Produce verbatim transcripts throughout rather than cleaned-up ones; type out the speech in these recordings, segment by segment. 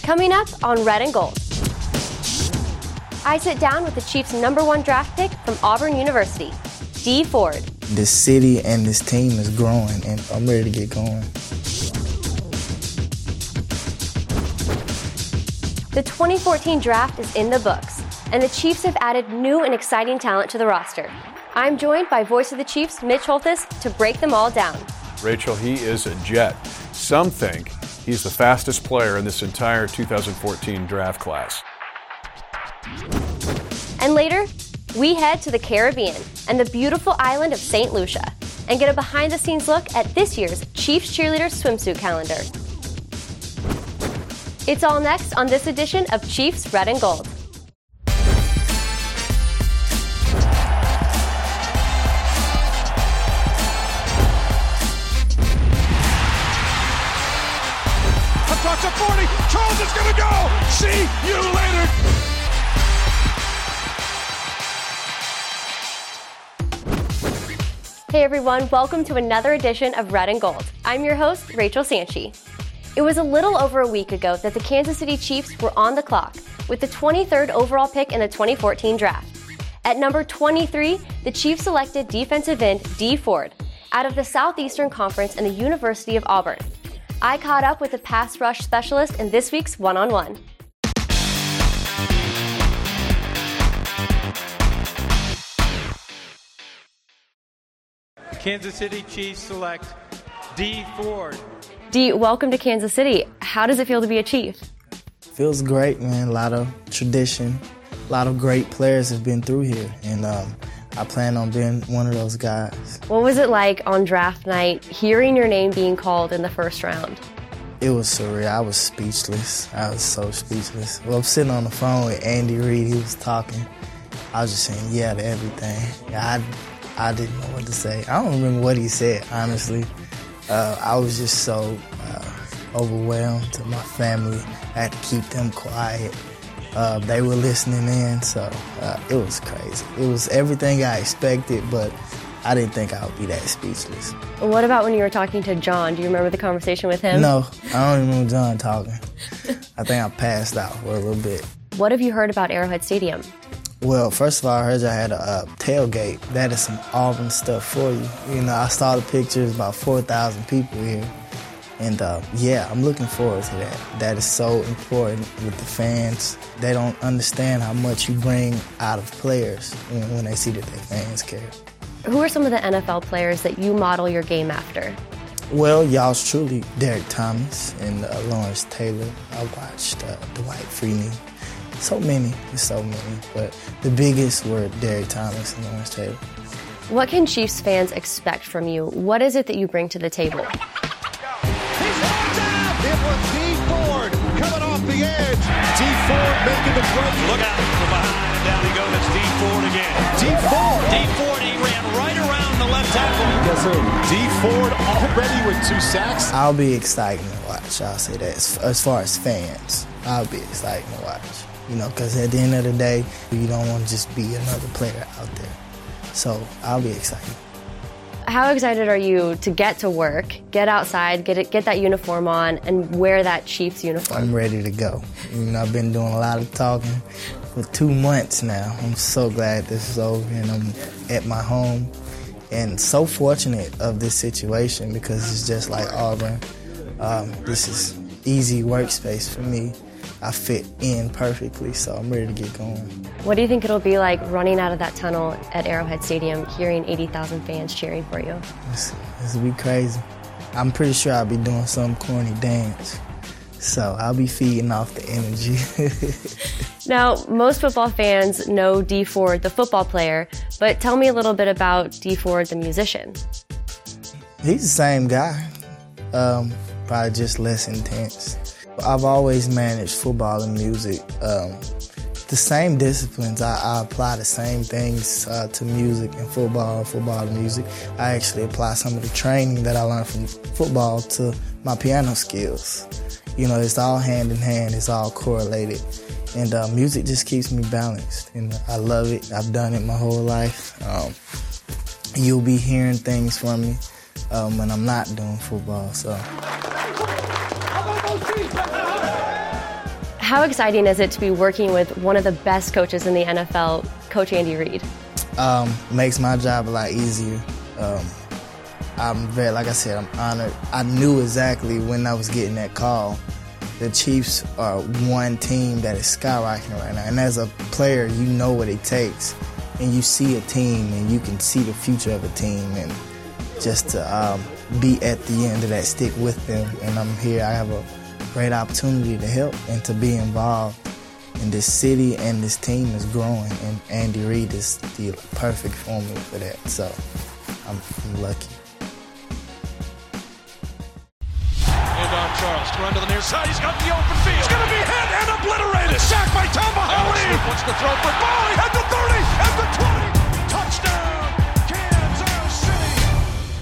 Coming up on Red and Gold, I sit down with the Chiefs' number one draft pick from Auburn University, Dee Ford. This city and this team is growing, and I'm ready to get going. The twenty fourteen draft is in the books, and the Chiefs have added new and exciting talent to the roster. I'm joined by Voice of the Chiefs, Mitch Holthus, to break them all down. Rachel, he is a jet. Some think he's the fastest player in this entire two thousand fourteen draft class. And later, we head to the Caribbean and the beautiful island of Saint Lucia and get a behind-the-scenes look at this year's Chiefs cheerleader swimsuit calendar. It's all next on this edition of Chiefs Red and Gold. Across the forty, Charles is going to go! See you later! Hey everyone, welcome to another edition of Red and Gold. I'm your host, Rachel Sanchi. It was a little over a week ago that the Kansas City Chiefs were on the clock with the twenty-third overall pick in the twenty fourteen draft. At number twenty-three, the Chiefs selected defensive end Dee Ford out of the Southeastern Conference and the University of Auburn. I caught up with the pass rush specialist in this week's one-on-one. The Kansas City Chiefs select Dee Ford. Dee, welcome to Kansas City. How does it feel to be a Chief? Feels great, man. A lot of tradition. A lot of great players have been through here, and um, I plan on being one of those guys. What was it like on draft night, hearing your name being called in the first round? It was surreal. I was speechless. I was so speechless. Well, I'm sitting on the phone with Andy Reid. He was talking. I was just saying yeah to everything. I, I didn't know what to say. I don't remember what he said, honestly. Uh, I was just so uh, overwhelmed to my family. I had to keep them quiet. Uh, they were listening in, so uh, it was crazy. It was everything I expected, but I didn't think I would be that speechless. What about when you were talking to John? Do you remember the conversation with him? No, I don't remember John talking. I think I passed out for a little bit. What have you heard about Arrowhead Stadium? Well, first of all, I heard y'all had a uh, tailgate. That is some Auburn stuff for you. You know, I saw the pictures, about four thousand people here. And uh, yeah, I'm looking forward to that. That is so important with the fans. They don't understand how much you bring out of players when, when they see that their fans care. Who are some of the N F L players that you model your game after? Well, y'all's truly Derek Thomas and uh, Lawrence Taylor. I watched uh, Dwight Freeney. So many, so many. But the biggest were Derek Thomas and Lawrence Taylor. What can Chiefs fans expect from you? What is it that you bring to the table? It was Dee Ford coming off the edge. Dee Ford making the play. Look out from behind, and down he goes. It's Dee Ford again. Dee Ford. Dee Ford, he ran right around the left tackle. Yes, sir. Dee Ford already with two sacks. I'll be excited to watch. I'll say that. As, as far as fans, I'll be excited to watch. You know, because at the end of the day, you don't want to just be another player out there. So I'll be excited. How excited are you to get to work, get outside, get it, get that uniform on, and wear that Chiefs uniform? I'm ready to go. You know, I've been doing a lot of talking for two months now. I'm so glad this is over and I'm at my home. And so fortunate of this situation because it's just like Auburn. Um, this is easy workspace for me. I fit in perfectly, so I'm ready to get going. What do you think it'll be like running out of that tunnel at Arrowhead Stadium, hearing eighty thousand fans cheering for you? This will be crazy. I'm pretty sure I'll be doing some corny dance, so I'll be feeding off the energy. Now, most football fans know Dee Ford, the football player, but tell me a little bit about Dee Ford, the musician. He's the same guy, um, probably just less intense. I've always managed football and music. Um, the same disciplines, I, I apply the same things uh, to music and football, football and music. I actually apply some of the training that I learned from football to my piano skills. You know, it's all hand in hand, it's all correlated. And uh, music just keeps me balanced, and I love it. I've done it my whole life. Um, you'll be hearing things from me um, when I'm not doing football, so. How exciting is it to be working with one of the best coaches in the N F L, Coach Andy Reid? Um, makes my job a lot easier. Um, I'm very, like I said, I'm honored. I knew exactly when I was getting that call. The Chiefs are one team that is skyrocketing right now. And as a player, you know what it takes. And you see a team and you can see the future of a team. And just to um, be at the end of that stick with them. And I'm here. I have a great opportunity to help and to be involved in this city, and this team is growing. And Andy Reid is the perfect formula for that. So I'm, I'm lucky. Charles to run to the near side. He's got the open field. He's going to be hit and obliterated. Sacked by Tom Mahoney. Wants to throw for Bowie at the thirty, at the twenty. Touchdown, Kansas City.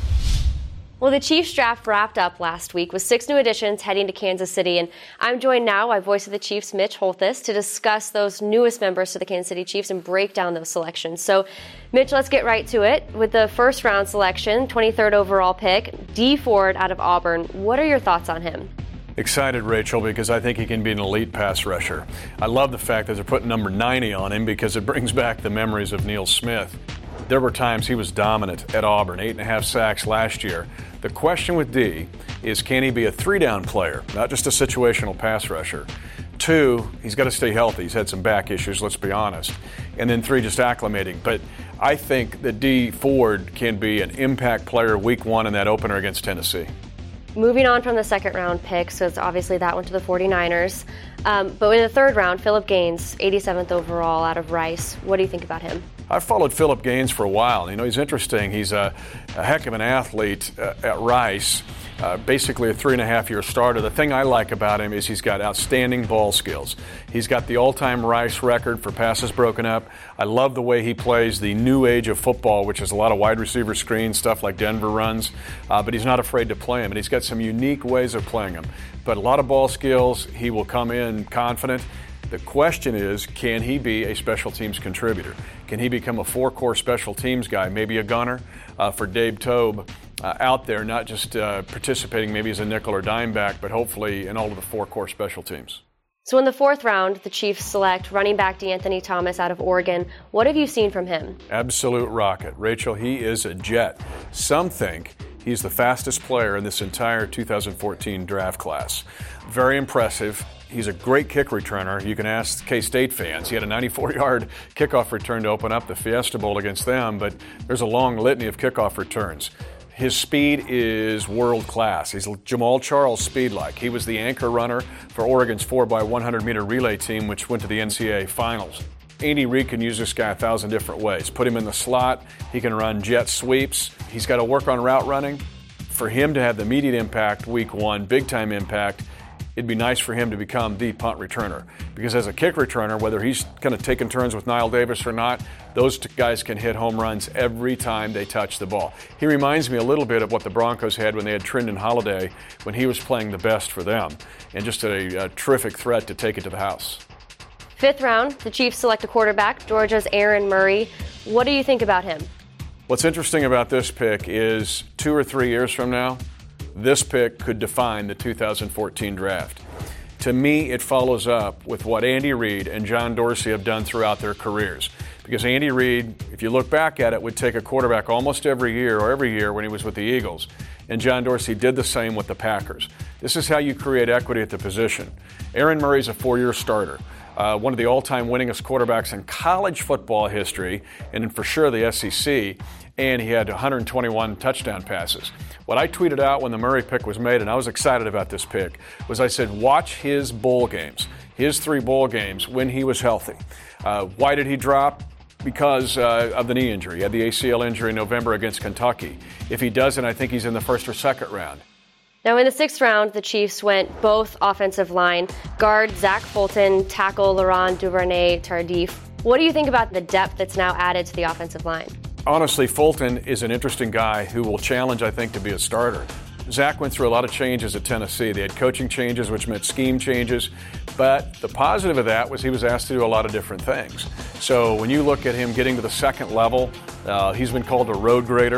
Well, the Chiefs draft wrapped up last week with six new additions heading to Kansas City. And I'm joined now by voice of the Chiefs, Mitch Holthus, to discuss those newest members to the Kansas City Chiefs and break down those selections. So, Mitch, let's get right to it. With the first round selection, twenty-third overall pick, Dee Ford out of Auburn. What are your thoughts on him? Excited, Rachel, because I think he can be an elite pass rusher. I love the fact that they're putting number ninety on him because it brings back the memories of Neil Smith. There were times he was dominant at Auburn, eight and a half sacks last year. The question with D is, can he be a three-down player, not just a situational pass rusher? Two, he's got to stay healthy. He's had some back issues, let's be honest. And then three, just acclimating. But I think that Dee Ford can be an impact player week one in that opener against Tennessee. Moving on from the second round pick, so it's obviously that one to the forty-niners. Um, but in the third round, Philip Gaines, eighty-seventh overall out of Rice. What do you think about him? I've followed Philip Gaines for a while. You know, he's interesting. He's a, a heck of an athlete uh, at Rice, uh, basically a three and a half year starter. The thing I like about him is he's got outstanding ball skills. He's got the all-time Rice record for passes broken up. I love the way he plays the new age of football, which is a lot of wide receiver screens, stuff like Denver runs, uh, but he's not afraid to play him, and he's got some unique ways of playing him. But a lot of ball skills. He will come in confident. The question is, can he be a special teams contributor? Can he become a four-core special teams guy, maybe a gunner uh, for Dave Toub uh, out there, not just uh, participating maybe as a nickel or dime back, but hopefully in all of the four-core special teams. So in the fourth round, the Chiefs select running back DeAnthony Thomas out of Oregon. What have you seen from him? Absolute rocket. Rachel, he is a jet. Some think he's the fastest player in this entire two thousand fourteen draft class. Very impressive. He's a great kick returner. You can ask K-State fans. He had a ninety-four yard kickoff return to open up the Fiesta Bowl against them, but there's a long litany of kickoff returns. His speed is world class. He's Jamal Charles speed-like. He was the anchor runner for Oregon's four by one hundred meter relay team, which went to the N C double A finals. Andy Reid can use this guy a thousand different ways. Put him in the slot. He can run jet sweeps. He's got to work on route running. For him to have the immediate impact week one, big-time impact, it'd be nice for him to become the punt returner. Because as a kick returner, whether he's kind of taking turns with Niall Davis or not, those guys can hit home runs every time they touch the ball. He reminds me a little bit of what the Broncos had when they had Trindon Holiday when he was playing the best for them. And just a, a terrific threat to take it to the house. Fifth round, the Chiefs select a quarterback, Georgia's Aaron Murray. What do you think about him? What's interesting about this pick is two or three years from now, this pick could define the two thousand fourteen draft. To me, it follows up with what Andy Reid and John Dorsey have done throughout their careers. Because Andy Reid, if you look back at it, would take a quarterback almost every year or every year when he was with the Eagles. And John Dorsey did the same with the Packers. This is how you create equity at the position. Aaron Murray's a four-year starter. Uh, one of the all-time winningest quarterbacks in college football history, and for sure the S E C, and he had one hundred twenty-one touchdown passes. What I tweeted out when the Murray pick was made, and I was excited about this pick, was I said, watch his bowl games, his three bowl games when he was healthy. Uh, why did he drop? Because uh, of the knee injury. He had the A C L injury in November against Kentucky. If he doesn't, I think he's in the first or second round. Now, in the sixth round, the Chiefs went both offensive line, guard Zach Fulton, tackle Laurent Duvernay-Tardif. What do you think about the depth that's now added to the offensive line? Honestly, Fulton is an interesting guy who will challenge, I think, to be a starter. Zach went through a lot of changes at Tennessee. They had coaching changes, which meant scheme changes. But the positive of that was he was asked to do a lot of different things. So when you look at him getting to the second level, uh, he's been called a road grader.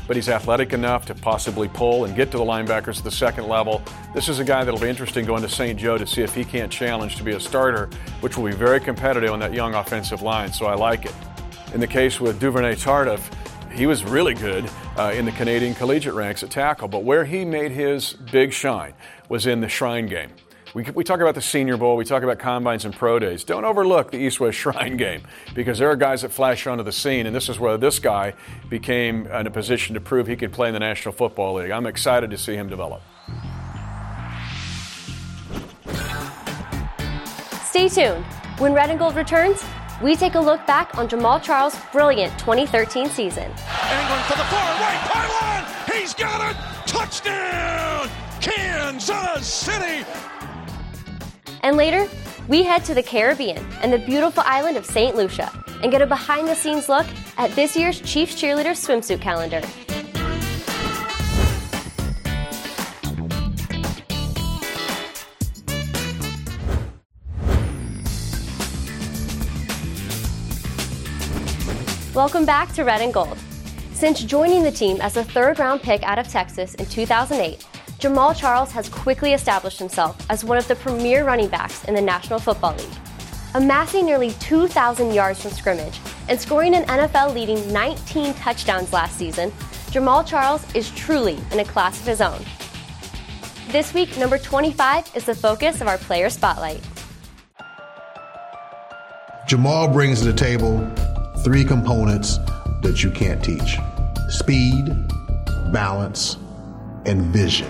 but he's athletic enough to possibly pull and get to the linebackers at the second level. This is a guy that'll be interesting going to Saint Joe to see if he can't challenge to be a starter, which will be very competitive on that young offensive line, so I like it. In the case with Duvernay Tardif, he was really good uh, in the Canadian collegiate ranks at tackle, but where he made his big shine was in the Shrine Game. We, we talk about the Senior Bowl, we talk about combines and pro days. Don't overlook the East-West Shrine Game, because there are guys that flash onto the scene, and this is where this guy became in a position to prove he could play in the National Football League. I'm excited to see him develop. Stay tuned. When Red and Gold returns, we take a look back on Jamaal Charles' brilliant twenty thirteen season. England for the far right pylon. He's got it. Touchdown, Kansas City. And later, we head to the Caribbean and the beautiful island of Saint Lucia and get a behind-the-scenes look at this year's Chiefs cheerleader swimsuit calendar. Welcome back to Red and Gold. Since joining the team as a third-round pick out of Texas in two thousand eight, Jamaal Charles has quickly established himself as one of the premier running backs in the National Football League. Amassing nearly two thousand yards from scrimmage and scoring an N F L-leading nineteen touchdowns last season, Jamaal Charles is truly in a class of his own. This week, number twenty-five is the focus of our player spotlight. Jamaal brings to the table three components that you can't teach: speed, balance, and vision.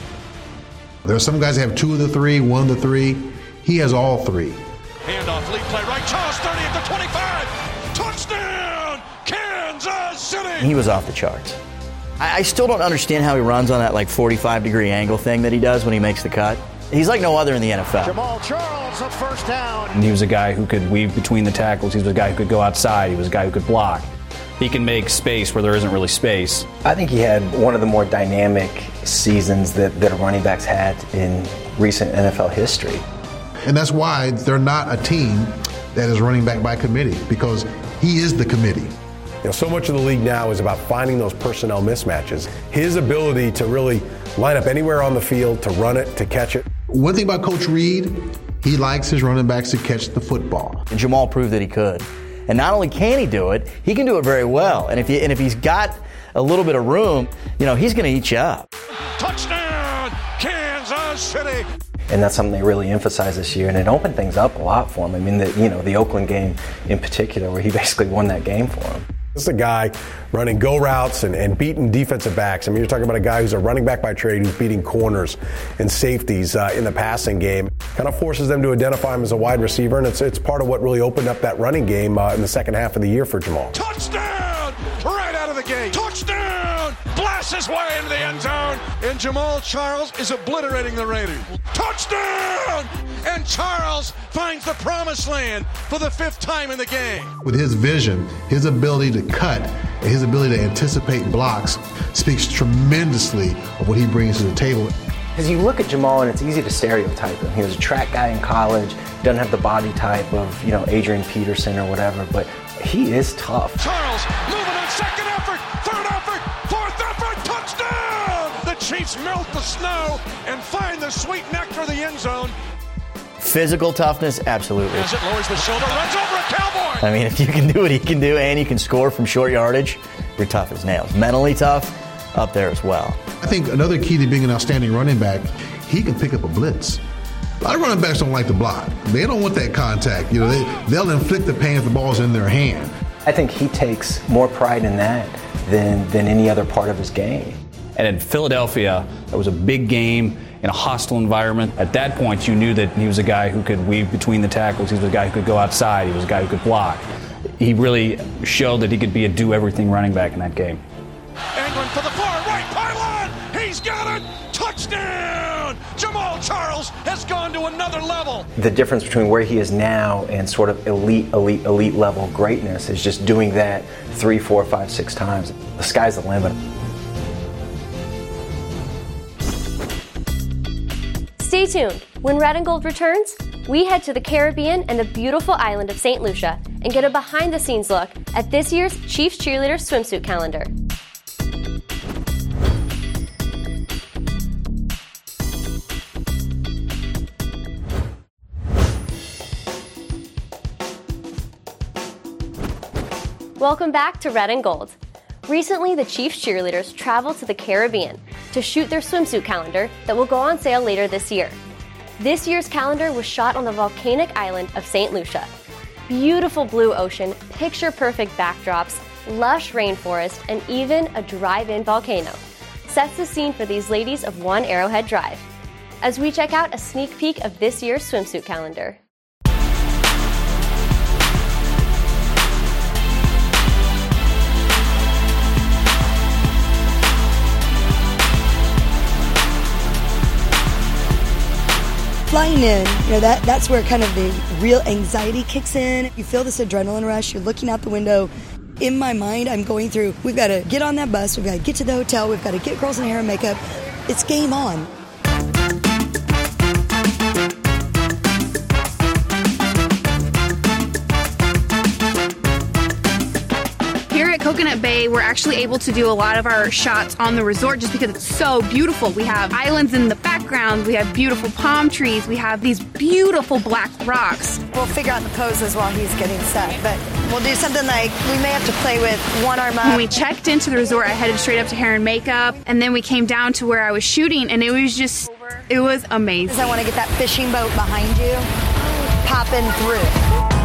There are some guys that have two of the three, one of the three. He has all three. Handoff, lead play right. Charles thirty at the twenty-five. Touchdown, Kansas City. He was off the charts. I, I still don't understand how he runs on that like forty-five degree angle thing that he does when he makes the cut. He's like no other in the N F L. Jamaal Charles, a first down. And he was a guy who could weave between the tackles. He was a guy who could go outside. He was a guy who could block. He can make space where there isn't really space. I think he had one of the more dynamic seasons that, that know, backs had in recent N F L history. And that's why they're not a team that is running back by committee, because he is the committee. You know, so much of the league now is about finding those personnel mismatches. His ability to really line up anywhere on the field, to run it, to catch it. One thing about Coach Reed, he likes his running backs to catch the football. And Jamaal proved that he could. And not only can he do it, he can do it very well. And if he, and if he's got a little bit of room, you know, he's going to eat you up. Touchdown, Kansas City. And that's something they really emphasized this year, and it opened things up a lot for him. I mean, the, you know, the Oakland game in particular, where he basically won that game for him. This is a guy running go routes and, and beating defensive backs. I mean, you're talking about a guy who's a running back by trade who's beating corners and safeties uh, in the passing game. Kind of forces them to identify him as a wide receiver, and it's it's part of what really opened up that running game uh, in the second half of the year for Jamaal. Touchdown! Right out of the gate. Touchdown! Blasts his way into the end zone, and Jamaal Charles is obliterating the Raiders. Touchdown! And Charles finds the promised land for the fifth time in the game. With his vision, his ability to cut, and his ability to anticipate blocks speaks tremendously of what he brings to the table. Because you look at Jamaal and it's easy to stereotype him. He was a track guy in college, doesn't have the body type of, you know, Adrian Peterson or whatever, but he is tough. Charles moving on second effort, third effort, fourth effort, touchdown! The Chiefs melt the snow and find the sweet nectar of the end zone. Physical toughness, absolutely. As it lowers the shoulder, runs over a Cowboy. I mean, if you can do what he can do and you can score from short yardage, you're tough as nails. Mentally tough, up there as well. I think another key to being an outstanding running back, he can pick up a blitz. A lot of running backs don't like to block. They don't want that contact. You know, they, they'll inflict the pain if the ball's in their hand. I think he takes more pride in that than, than any other part of his game. And in Philadelphia, that was a big game in a hostile environment. At that point, you knew that he was a guy who could weave between the tackles. He was a guy who could go outside. He was a guy who could block. He really showed that he could be a do-everything running back in that game. England for the far right pylon. He's got it. Touchdown. Jamaal Charles has gone to another level. The difference between where he is now and sort of elite, elite, elite level greatness is just doing that three, four, five, six times. The sky's the limit. Stay tuned. When Red and Gold returns, we head to the Caribbean and the beautiful island of Saint Lucia and get a behind-the-scenes look at this year's Chiefs cheerleader swimsuit calendar. Welcome back to Red and Gold. Recently, the Chiefs cheerleaders traveled to the Caribbean to shoot their swimsuit calendar that will go on sale later this year. This year's calendar was shot on the volcanic island of Saint Lucia. Beautiful blue ocean, picture-perfect backdrops, lush rainforest, and even a drive-in volcano sets the scene for these ladies of One Arrowhead Drive. As we check out a sneak peek of this year's swimsuit calendar. Flying in, you know, that, that's where kind of the real anxiety kicks in. You feel this adrenaline rush, you're looking out the window. In my mind, I'm going through, we've got to get on that bus, we've got to get to the hotel, we've got to get girls in hair and makeup. It's game on. Here at Coconut Bay, we're actually able to do a lot of our shots on the resort just because it's so beautiful. We have islands in the background, we have beautiful palm trees, we have these beautiful black rocks. We'll figure out the poses while he's getting set, but we'll do something like we may have to play with one arm up. When we checked into the resort, I headed straight up to hair and makeup, and then we came down to where I was shooting, and it was just, it was amazing. I want to get that fishing boat behind you, popping through.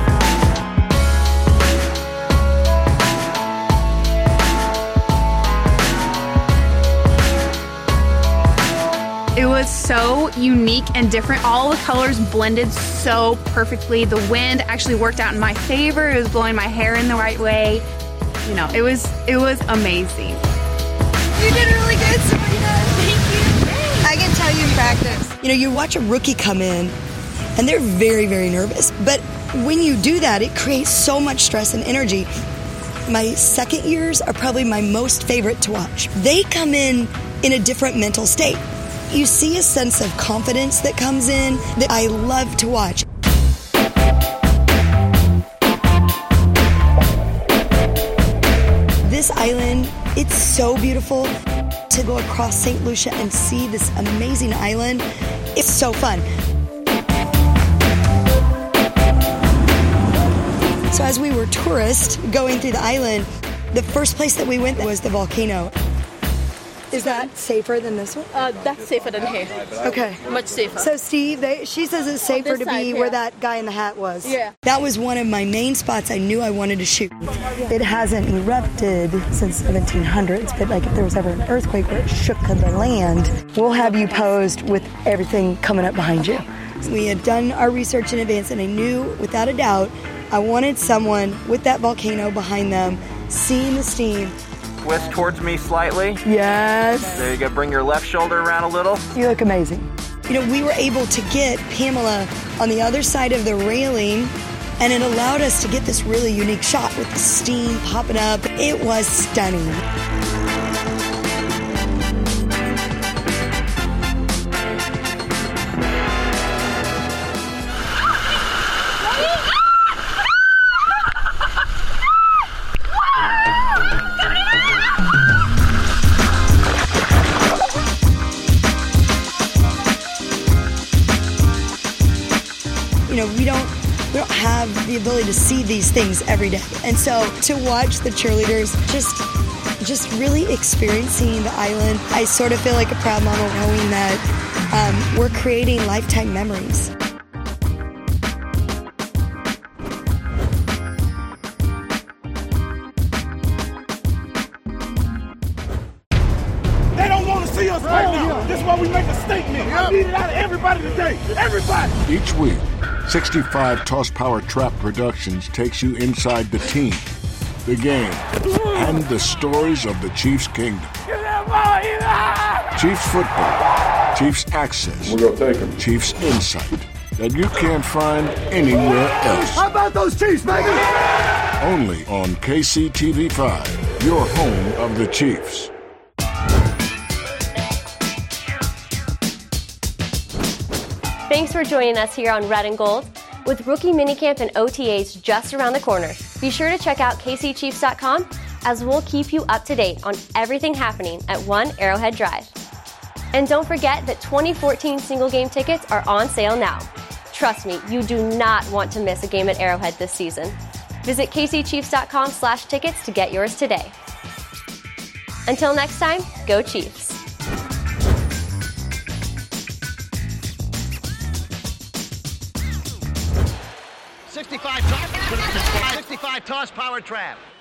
It was so unique and different. All the colors blended so perfectly. The wind actually worked out in my favor. It was blowing my hair in the right way. You know, it was it was amazing. You did really good, Sabrina. Thank you. I can tell you practice. You know, you watch a rookie come in, and they're very, very nervous. But when you do that, it creates so much stress and energy. My second years are probably my most favorite to watch. They come in in a different mental state. You see a sense of confidence that comes in that I love to watch. This island, it's so beautiful. To go across Saint Lucia and see this amazing island, it's so fun. So as we were tourists going through the island, the first place that we went was the volcano. Is that safer than this one? Uh, that's safer than here. Okay. Much safer. So, Steve, they, she says it's safer to be side, where yeah. that guy in the hat was. Yeah. That was one of my main spots I knew I wanted to shoot. It hasn't erupted since seventeen hundreds, but like if there was ever an earthquake where it shook the land, we'll have you posed with everything coming up behind you. We had done our research in advance, and I knew, without a doubt, I wanted someone with that volcano behind them, seeing the steam. Twist towards me slightly. Yes. There you go. Bring your left shoulder around a little. You look amazing. You know, we were able to get Pamela on the other side of the railing, and it allowed us to get this really unique shot with the steam popping up. It was stunning. You know, we don't we don't have the ability to see these things every day. And so to watch the cheerleaders just just really experiencing the island, I sort of feel like a proud mama knowing that um, we're creating lifetime memories. They don't want to see us right now. This is why we make a statement. I need it out of everybody today. Everybody. Each week, sixty-five Toss Power Trap Productions takes you inside the team, the game, and the stories of the Chiefs Kingdom. Chiefs football, Chiefs access, We're gonna take them. Chiefs insight that you can't find anywhere else. How about those Chiefs, baby? Only on K C T V five, your home of the Chiefs. Thanks for joining us here on Red and Gold. With rookie minicamp and O T As just around the corner, be sure to check out K C Chiefs dot com as we'll keep you up to date on everything happening at One Arrowhead Drive. And don't forget that twenty fourteen single game tickets are on sale now. Trust me, you do not want to miss a game at Arrowhead this season. Visit k c chiefs dot com slash tickets to get yours today. Until next time, go Chiefs. sixty-five toss, sixty-five toss power trap.